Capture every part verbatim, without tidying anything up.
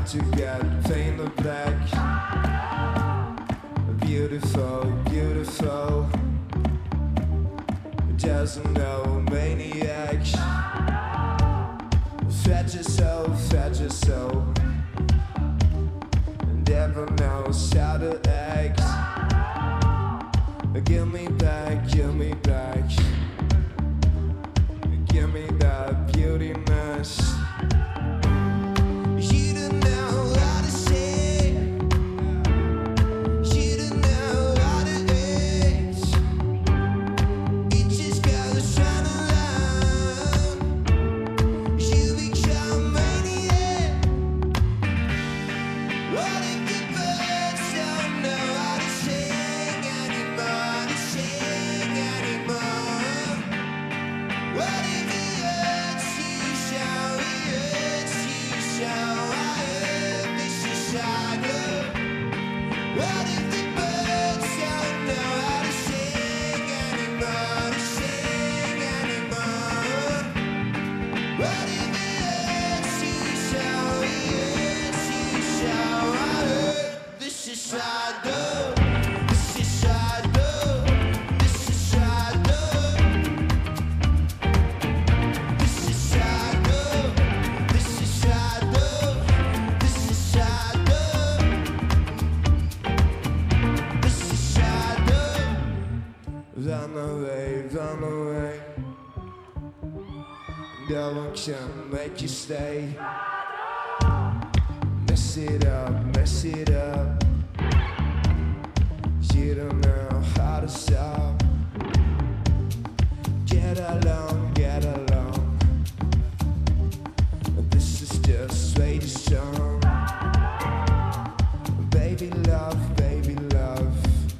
to get painted black. Beautiful, beautiful, just no maniac. Fed yourself, fed yourself, never knows how to act. Give me back, give me back, give me that beautiness. You don't know how to say, you don't know how to act. It just goes round and round. You become maniac. What if the birds don't know how to sing anymore, to sing anymore? What if the earth sees how the earth sees how I heard this is shadow? What if the birds don't know how to sing anymore, to sing anymore? What if the earth sees how the earth sees how I heard this is shadow? This is shadow. This is shadow. This is shadow. This is shadow. This is shadow. This is shadow. Run away, run away. No one can make you stay. Mess it up, mess it up. You don't know how to stop. Get along, get along. This is just Swedish song. Baby love, baby love.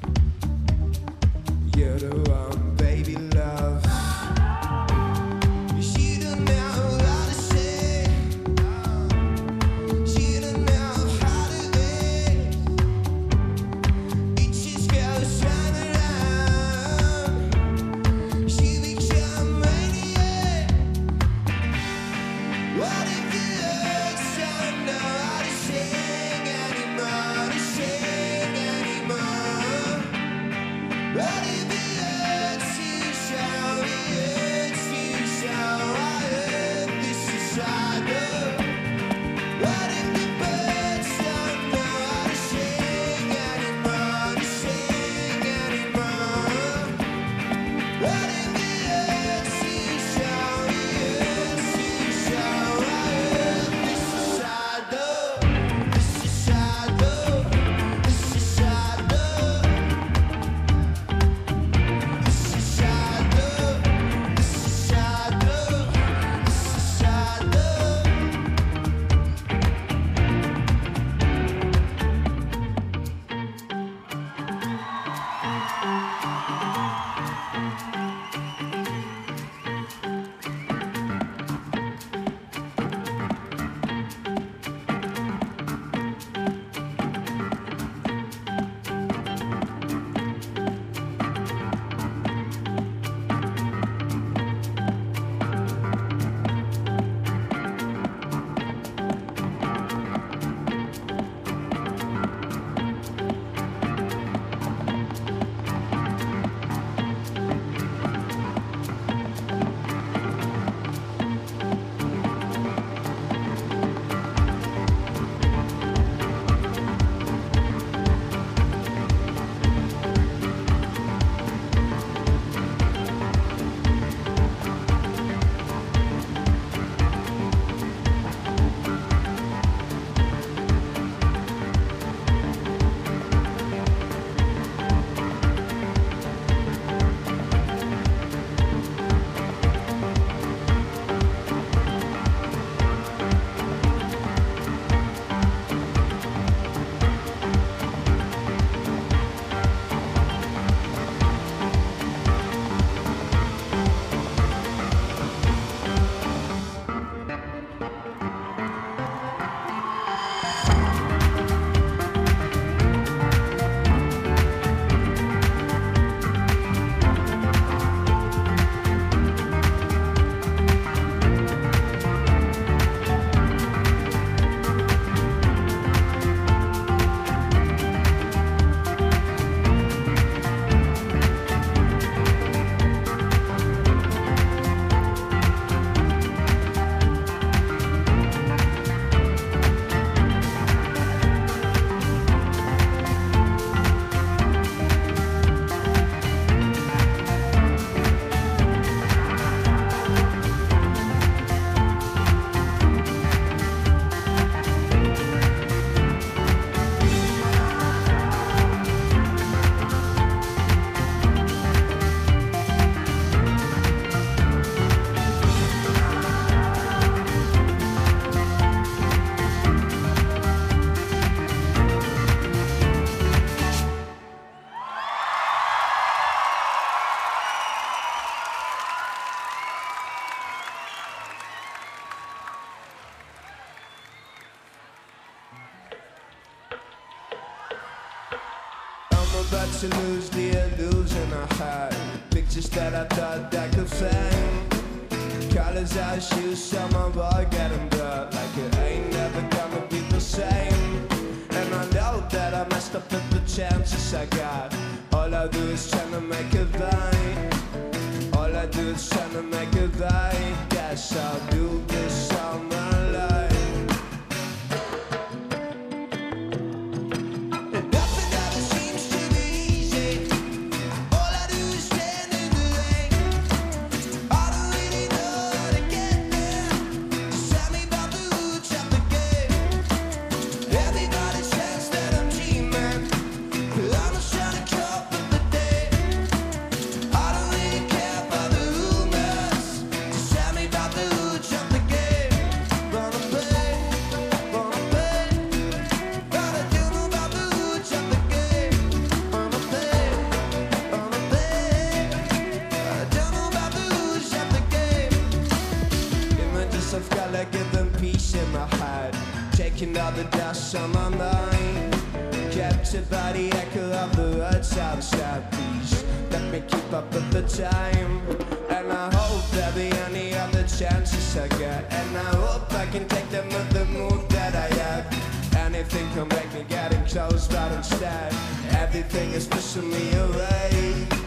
You're the one, baby love. You don't know how to say, you don't know how to act. It just goes round and round. You become maniac. What if the earth don't know how to sing anymore, to sing about to lose the illusion I had. Pictures that I thought I could fame. Colors I choose, someone boy getting blood. Like it ain't never gonna be the same. And I know that I messed up with the chances I got. All I do is trying to make it right. All I do is trying to make it right. Guess I'll do this all my life. And nothing ever seems to be easy. All I do is stand in the rain. I don't really know how to get there. Just tell me about the roots of the game. Everybody says that I'm dreaming, but I'm just trying to cope with the day. I don't really care about the rumors. Just tell me about the roots of the game. Wanna play, wanna play. Gotta tell me about the roots of the game. Wanna play, wanna play. Gotta tell me about the roots of the game. Images of color giving peace in my heart, taking all the dust on my mind. Captured by the echo of the words outside. Please let me keep up with the time. And I hope there'll be any other chances I get. And I hope I can take them with the mood that I have. Anything can make me getting close, but instead everything is pushing me away.